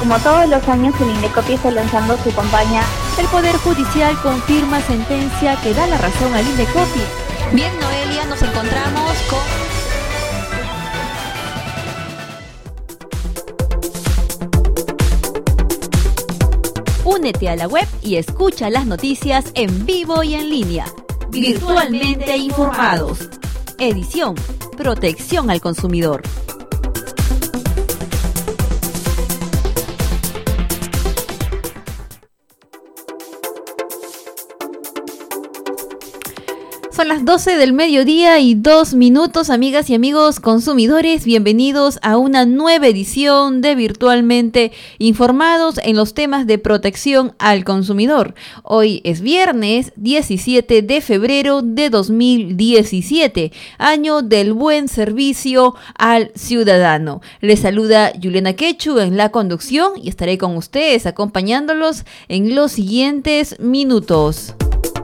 Como todos los años, el Indecopi está lanzando su campaña. El Poder Judicial confirma sentencia que da la razón al Indecopi. Bien, Noelia, nos encontramos con... Únete a la web y escucha las noticias en vivo y en línea. Virtualmente informados. Edición: Protección al consumidor. Son las 12 del mediodía y 2 minutos, amigas y amigos consumidores. Bienvenidos a una nueva edición de Virtualmente Informados en los temas de protección al consumidor. Hoy es viernes 17 de febrero de 2017, año del buen servicio al ciudadano. Les saluda Juliana Quechu en la conducción y estaré con ustedes acompañándolos en los siguientes minutos.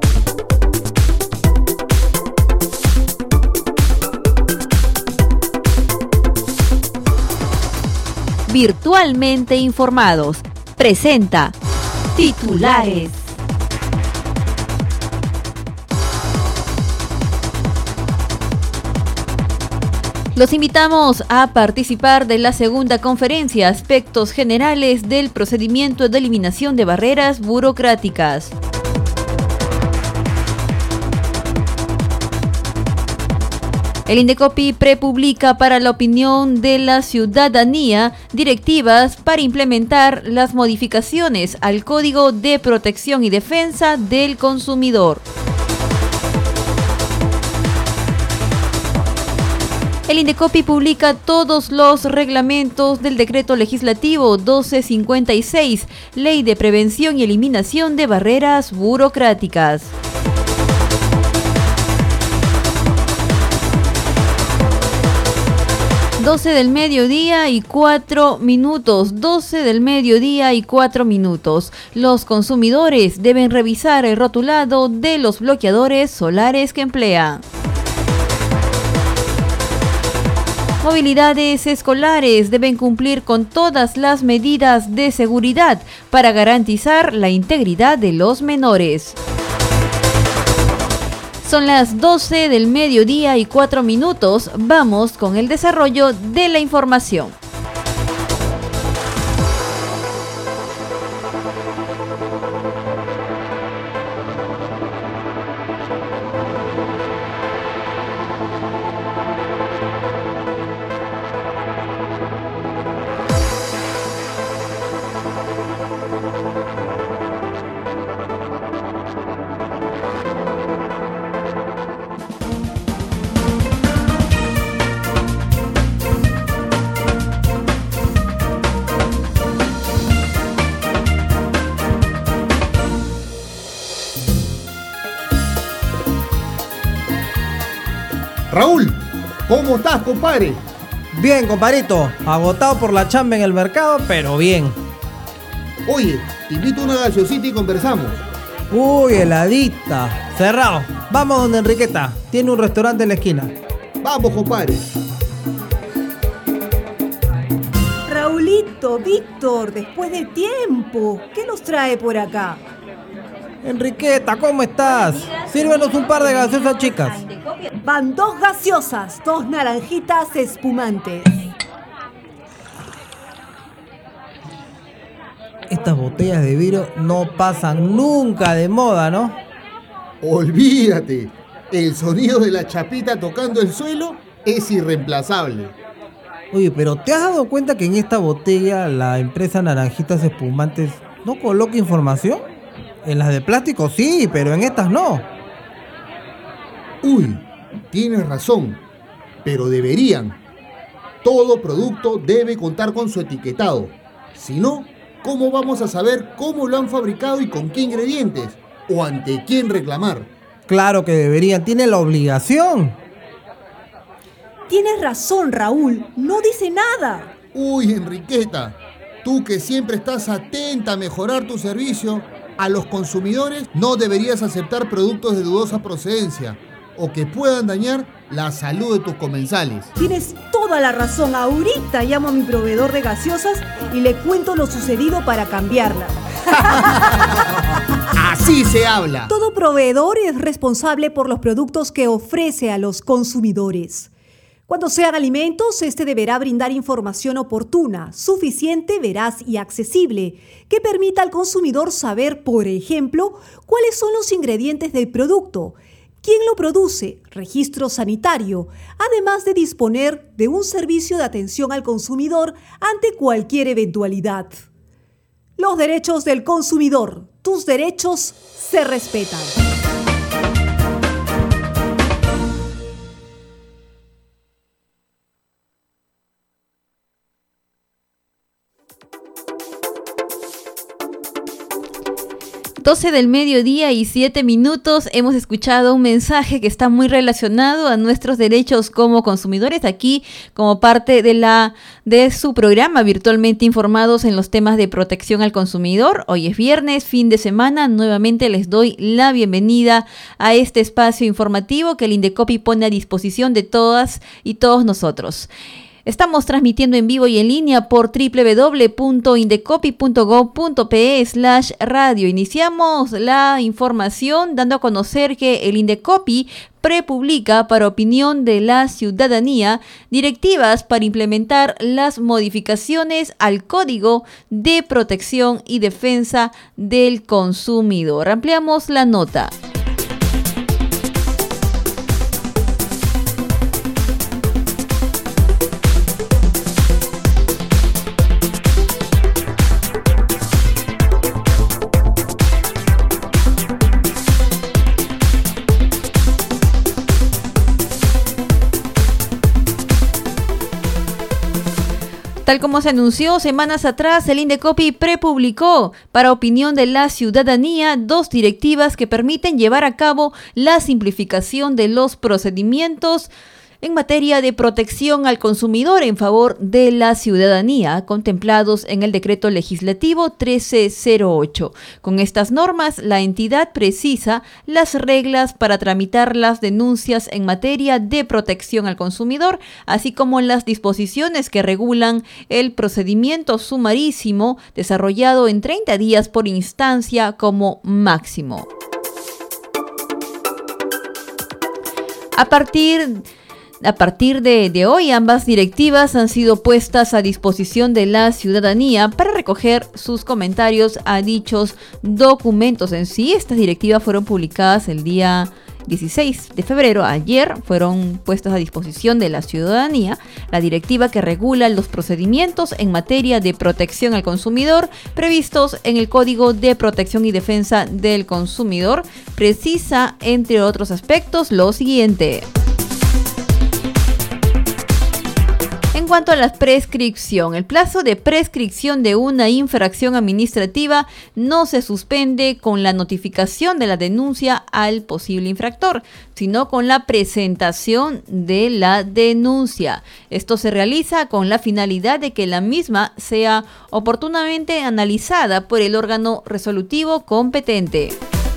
Virtualmente Informados presenta titulares. Los invitamos a participar de la segunda conferencia Aspectos Generales del Procedimiento de Eliminación de Barreras Burocráticas. El Indecopi prepublica para la opinión de la ciudadanía directivas para implementar las modificaciones al Código de Protección y Defensa del Consumidor. El Indecopi publica todos los reglamentos del Decreto Legislativo 1256, Ley de Prevención y Eliminación de Barreras Burocráticas. 12 del mediodía y 4 minutos. 12 del mediodía y 4 minutos. Los consumidores deben revisar el rotulado de los bloqueadores solares que emplean. Movilidades escolares deben cumplir con todas las medidas de seguridad para garantizar la integridad de los menores. Son las 12 del mediodía y 4 minutos. Vamos con el desarrollo de la información. Raúl, ¿cómo estás, compadre? Bien, compadrito. Agotado por la chamba en el mercado, pero bien. Oye, te invito a una gaseosita y conversamos. Uy, heladita. Cerrado. Vamos donde Enriqueta. Tiene un restaurante en la esquina. Vamos, compadre. Raulito, Víctor, después de tiempo, ¿qué nos trae por acá? Enriqueta, ¿cómo estás? Sírvenos un par de gaseosas, chicas. Van 2 gaseosas, 2 naranjitas espumantes. Estas botellas de vidrio no pasan nunca de moda, ¿no? Olvídate, el sonido de la chapita tocando el suelo es irreemplazable. Oye, pero ¿te has dado cuenta que en esta botella la empresa Naranjitas Espumantes no coloca información? En las de plástico sí, pero en estas no. Uy, tienes razón, pero deberían. Todo producto debe contar con su etiquetado. Si no, ¿cómo vamos a saber cómo lo han fabricado y con qué ingredientes? ¿O ante quién reclamar? Claro que deberían, tienen la obligación. Tienes razón, Raúl, no dice nada. Uy, Enriqueta, tú que siempre estás atenta a mejorar tu servicio a los consumidores, no deberías aceptar productos de dudosa procedencia o que puedan dañar la salud de tus comensales. Tienes toda toda la razón. Ahorita llamo a mi proveedor de gaseosas y le cuento lo sucedido para cambiarla. Así se habla. Todo proveedor es responsable por los productos que ofrece a los consumidores. Cuando sean alimentos, este deberá brindar información oportuna, suficiente, veraz y accesible, que permita al consumidor saber, por ejemplo, cuáles son los ingredientes del producto, quién lo produce, registro sanitario, además de disponer de un servicio de atención al consumidor ante cualquier eventualidad. Los derechos del consumidor. Tus derechos se respetan. Doce del mediodía y 7 minutos. Hemos escuchado un mensaje que está muy relacionado a nuestros derechos como consumidores, aquí como parte de su programa Virtualmente Informados en los temas de protección al consumidor. Hoy es viernes, fin de semana. Nuevamente les doy la bienvenida a este espacio informativo que el Indecopi pone a disposición de todas y todos nosotros. Estamos transmitiendo en vivo y en línea por www.indecopi.gov.pe/radio. Iniciamos la información dando a conocer que el Indecopi prepublica para opinión de la ciudadanía directivas para implementar las modificaciones al Código de Protección y Defensa del Consumidor. Ampliamos la nota. Tal como se anunció semanas atrás, el Indecopi prepublicó para opinión de la ciudadanía 2 directivas que permiten llevar a cabo la simplificación de los procedimientos en materia de protección al consumidor en favor de la ciudadanía, contemplados en el Decreto Legislativo 1308. Con estas normas, la entidad precisa las reglas para tramitar las denuncias en materia de protección al consumidor, así como las disposiciones que regulan el procedimiento sumarísimo desarrollado en 30 días por instancia como máximo. A partir de hoy, ambas directivas han sido puestas a disposición de la ciudadanía para recoger sus comentarios a dichos documentos. En sí, estas directivas fueron publicadas el día 16 de febrero, ayer, fueron puestas a disposición de la ciudadanía. La directiva que regula los procedimientos en materia de protección al consumidor previstos en el Código de Protección y Defensa del Consumidor precisa, entre otros aspectos, lo siguiente. En cuanto a la prescripción, el plazo de prescripción de una infracción administrativa no se suspende con la notificación de la denuncia al posible infractor, sino con la presentación de la denuncia. Esto se realiza con la finalidad de que la misma sea oportunamente analizada por el órgano resolutivo competente.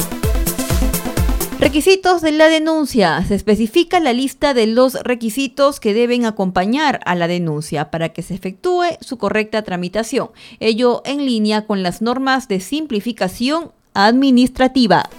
Requisitos de la denuncia. Se especifica la lista de los requisitos que deben acompañar a la denuncia para que se efectúe su correcta tramitación. Ello en línea con las normas de simplificación administrativa.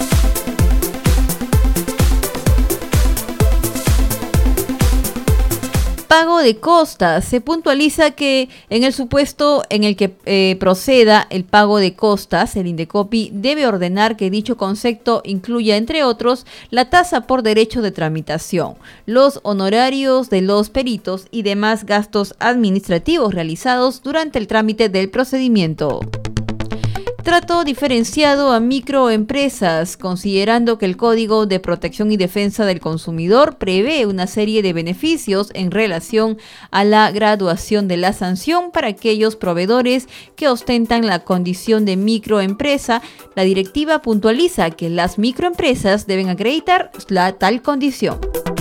Pago de costas. Se puntualiza que en el supuesto en el que proceda el pago de costas, el Indecopi debe ordenar que dicho concepto incluya, entre otros, la tasa por derecho de tramitación, los honorarios de los peritos y demás gastos administrativos realizados durante el trámite del procedimiento. Trato diferenciado a microempresas, considerando que el Código de Protección y Defensa del Consumidor prevé una serie de beneficios en relación a la graduación de la sanción para aquellos proveedores que ostentan la condición de microempresa. La directiva puntualiza que las microempresas deben acreditar la tal condición.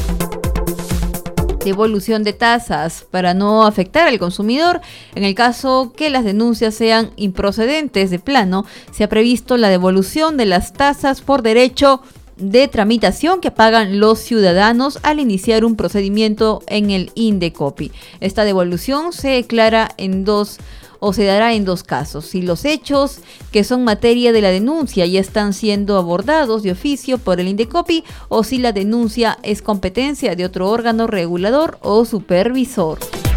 Devolución de tasas para no afectar al consumidor. En el caso que las denuncias sean improcedentes de plano, se ha previsto la devolución de las tasas por derecho de tramitación que pagan los ciudadanos al iniciar un procedimiento en el Indecopi. Esta devolución se declara se dará en dos casos: si los hechos que son materia de la denuncia ya están siendo abordados de oficio por el Indecopi, o si la denuncia es competencia de otro órgano regulador o supervisor.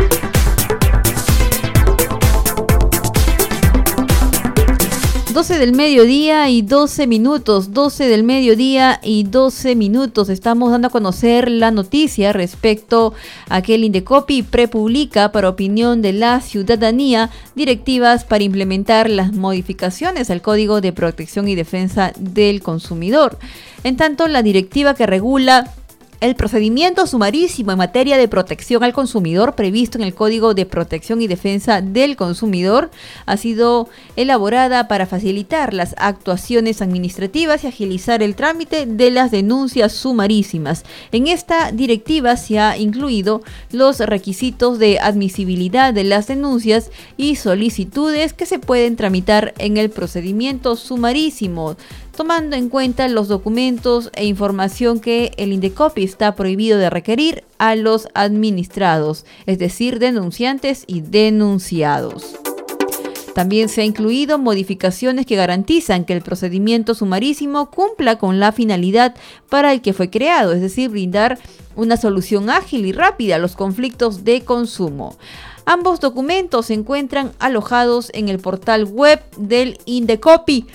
12 del mediodía y 12 minutos, 12 del mediodía y 12 minutos. Estamos dando a conocer la noticia respecto a que el Indecopi prepublica para opinión de la ciudadanía directivas para implementar las modificaciones al Código de Protección y Defensa del Consumidor. En tanto, la directiva que regula el procedimiento sumarísimo en materia de protección al consumidor previsto en el Código de Protección y Defensa del Consumidor ha sido elaborada para facilitar las actuaciones administrativas y agilizar el trámite de las denuncias sumarísimas. En esta directiva se ha incluido los requisitos de admisibilidad de las denuncias y solicitudes que se pueden tramitar en el procedimiento sumarísimo, tomando en cuenta los documentos e información que el Indecopi está prohibido de requerir a los administrados, es decir, denunciantes y denunciados. También se ha incluido modificaciones que garantizan que el procedimiento sumarísimo cumpla con la finalidad para el que fue creado, es decir, brindar una solución ágil y rápida a los conflictos de consumo. Ambos documentos se encuentran alojados en el portal web del Indecopi,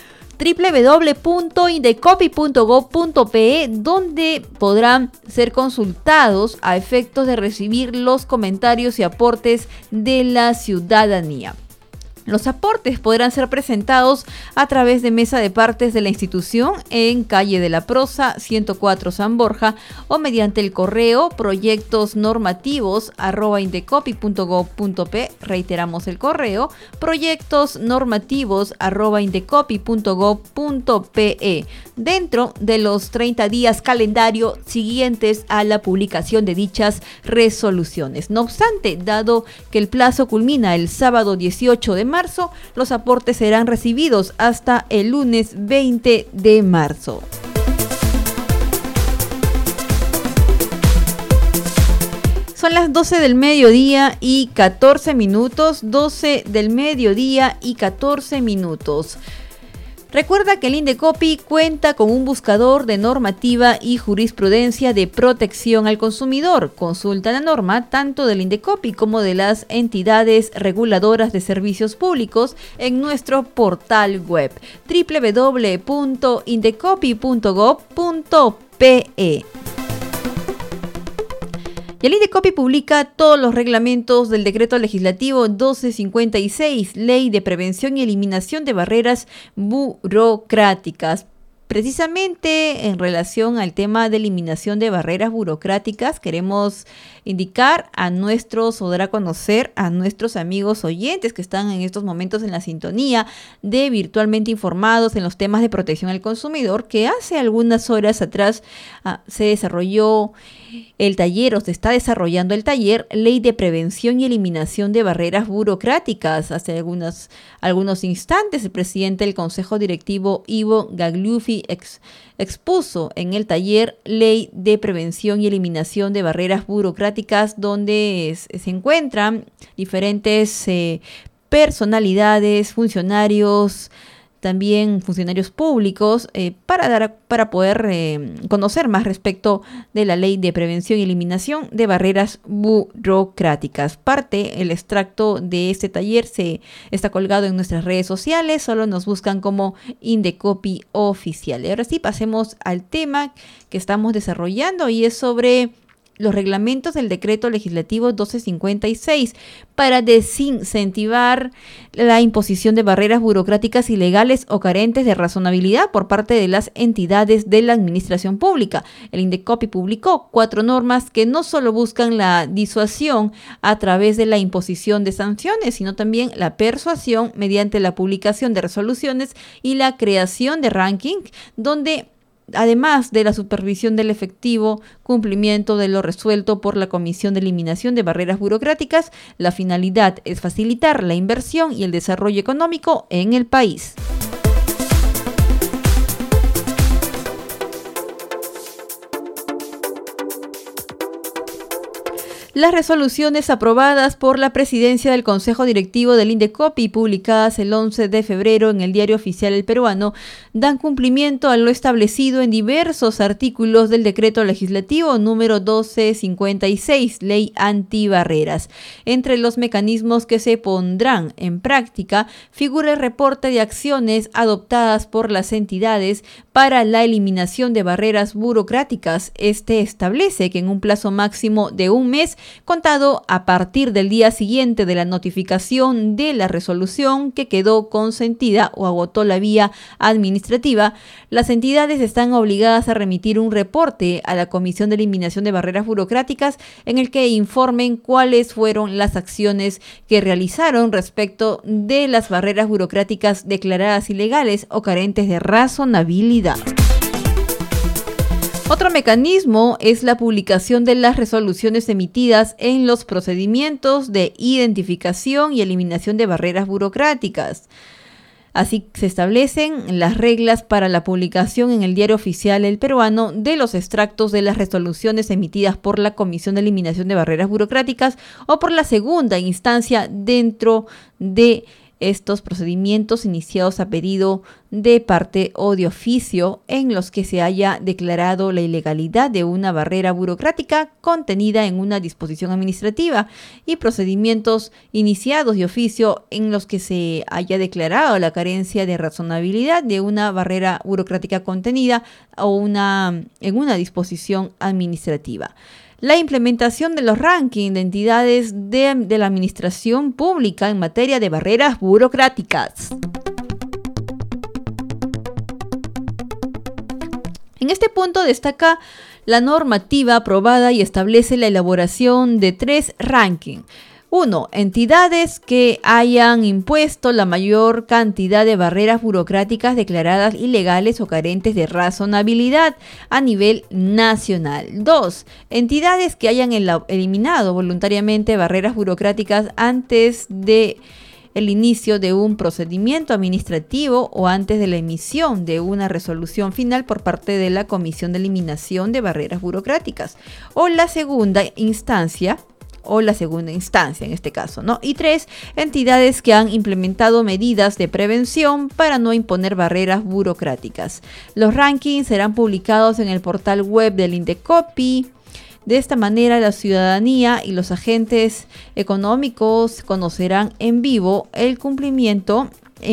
www.indecopi.gov.pe, donde podrán ser consultados a efectos de recibir los comentarios y aportes de la ciudadanía. Los aportes podrán ser presentados a través de mesa de partes de la institución en calle de la Prosa 104 San Borja o mediante el correo proyectosnormativos@indecopi.gov.pe. Reiteramos el correo: proyectosnormativos@indecopi.gov.pe, dentro de los 30 días calendario siguientes a la publicación de dichas resoluciones. No obstante, dado que el plazo culmina el sábado 18 de marzo, los aportes serán recibidos hasta el lunes 20 de marzo. Son las 12 del mediodía y 14 minutos, 12 del mediodía y 14 minutos. Recuerda que el Indecopi cuenta con un buscador de normativa y jurisprudencia de protección al consumidor. Consulta la norma tanto del Indecopi como de las entidades reguladoras de servicios públicos en nuestro portal web www.indecopi.gov.pe. Y el Indecopi publica todos los reglamentos del Decreto Legislativo 1256, Ley de Prevención y Eliminación de Barreras Burocráticas. Precisamente en relación al tema de eliminación de barreras burocráticas, queremos indicar a nuestros, o dar a conocer a nuestros amigos oyentes que están en estos momentos en la sintonía de Virtualmente Informados en los temas de protección al consumidor, que hace algunas horas atrás se desarrolló el taller, o se está desarrollando el taller Ley de Prevención y Eliminación de Barreras Burocráticas. Hace algunos instantes el presidente del Consejo Directivo, Ivo Gagliuffi, expuso en el taller Ley de Prevención y Eliminación de Barreras Burocráticas, donde se encuentran diferentes personalidades, funcionarios, también funcionarios públicos, para poder conocer más respecto de la Ley de Prevención y Eliminación de Barreras Burocráticas. El extracto de este taller se está colgado en nuestras redes sociales, solo nos buscan como Indecopi Oficial. Y ahora sí, pasemos al tema que estamos desarrollando, y es sobre los reglamentos del Decreto Legislativo 1256 para desincentivar la imposición de barreras burocráticas ilegales o carentes de razonabilidad por parte de las entidades de la administración pública. El Indecopi publicó 4 normas que no solo buscan la disuasión a través de la imposición de sanciones, sino también la persuasión mediante la publicación de resoluciones y la creación de ranking, donde además de la supervisión del efectivo cumplimiento de lo resuelto por la Comisión de Eliminación de Barreras Burocráticas, la finalidad es facilitar la inversión y el desarrollo económico en el país. Las resoluciones aprobadas por la presidencia del Consejo Directivo del Indecopi y publicadas el 11 de febrero en el Diario Oficial El Peruano dan cumplimiento a lo establecido en diversos artículos del Decreto Legislativo número 1256, Ley Antibarreras. Entre los mecanismos que se pondrán en práctica figura el reporte de acciones adoptadas por las entidades para la eliminación de barreras burocráticas. Este establece que en un plazo máximo de un mes, contado a partir del día siguiente de la notificación de la resolución que quedó consentida o agotó la vía administrativa, las entidades están obligadas a remitir un reporte a la Comisión de Eliminación de Barreras Burocráticas en el que informen cuáles fueron las acciones que realizaron respecto de las barreras burocráticas declaradas ilegales o carentes de razonabilidad. Otro mecanismo es la publicación de las resoluciones emitidas en los procedimientos de identificación y eliminación de barreras burocráticas. Así se establecen las reglas para la publicación en el Diario Oficial El Peruano de los extractos de las resoluciones emitidas por la Comisión de Eliminación de Barreras Burocráticas o por la segunda instancia dentro de estos procedimientos iniciados a pedido de parte o de oficio en los que se haya declarado la ilegalidad de una barrera burocrática contenida en una disposición administrativa y procedimientos iniciados de oficio en los que se haya declarado la carencia de razonabilidad de una barrera burocrática contenida en una disposición administrativa. La implementación de los rankings de entidades de la administración pública en materia de barreras burocráticas. En este punto destaca la normativa aprobada y establece la elaboración de 3 rankings. 1. Entidades que hayan impuesto la mayor cantidad de barreras burocráticas declaradas ilegales o carentes de razonabilidad a nivel nacional. 2. Entidades que hayan eliminado voluntariamente barreras burocráticas antes de el inicio de un procedimiento administrativo o antes de la emisión de una resolución final por parte de la Comisión de Eliminación de Barreras Burocráticas o la segunda instancia en este caso, ¿no? Y 3, entidades que han implementado medidas de prevención para no imponer barreras burocráticas. Los rankings serán publicados en el portal web del Indecopi. De esta manera, la ciudadanía y los agentes económicos conocerán en vivo el cumplimiento,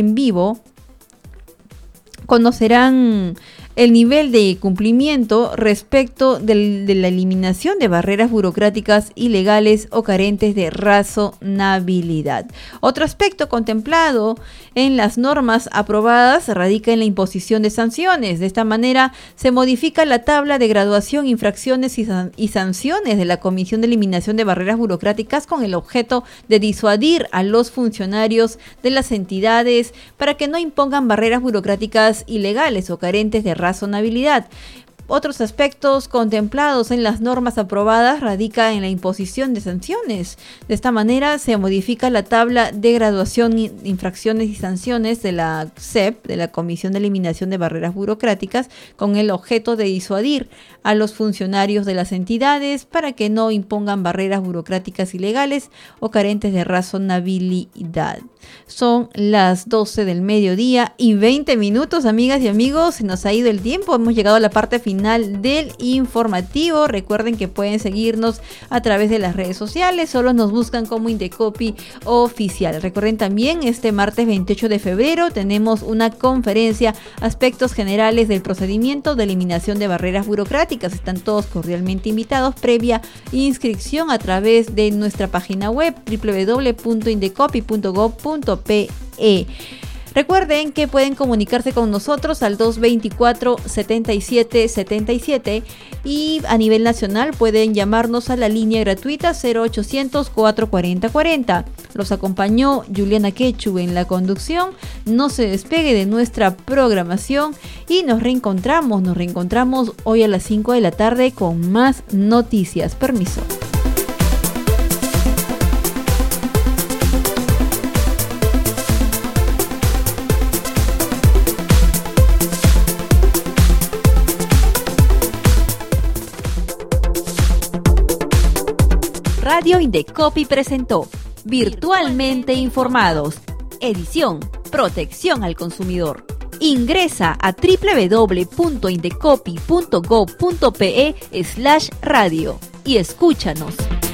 conocerán el nivel de cumplimiento respecto de la eliminación de barreras burocráticas ilegales o carentes de razonabilidad. Otro aspecto contemplado en las normas aprobadas radica en la imposición de sanciones. De esta manera se modifica la tabla de graduación, infracciones y sanciones de la Comisión de Eliminación de Barreras Burocráticas con el objeto de disuadir a los funcionarios de las entidades para que no impongan barreras burocráticas ilegales o carentes de razonabilidad. Otros aspectos contemplados en las normas aprobadas radica en la imposición de sanciones. De esta manera se modifica la tabla de graduación, infracciones y sanciones de la CEP, de la Comisión de Eliminación de Barreras Burocráticas, con el objeto de disuadir a los funcionarios de las entidades para que no impongan barreras burocráticas ilegales o carentes de razonabilidad. Son las 12 del mediodía y 20 minutos, amigas y amigos. Se nos ha ido el tiempo. Hemos llegado a la parte final del informativo. Recuerden que pueden seguirnos a través de las redes sociales. Solo nos buscan como Indecopi Oficial. Recuerden también, este martes 28 de febrero tenemos una conferencia, aspectos generales del procedimiento de eliminación de barreras burocráticas. Están todos cordialmente invitados, previa inscripción a través de nuestra página web www.indecopi.gov.pe. Recuerden que pueden comunicarse con nosotros al 224-7777 y a nivel nacional pueden llamarnos a la línea gratuita 0800 440 40. Los acompañó Juliana Quechu en la conducción. No se despegue de nuestra programación y nos reencontramos hoy a las 5 de la tarde con más noticias. Permiso. Radio Indecopi presentó Virtualmente Informados, edición Protección al Consumidor. Ingresa a www.indecopi.gov.pe/radio y escúchanos.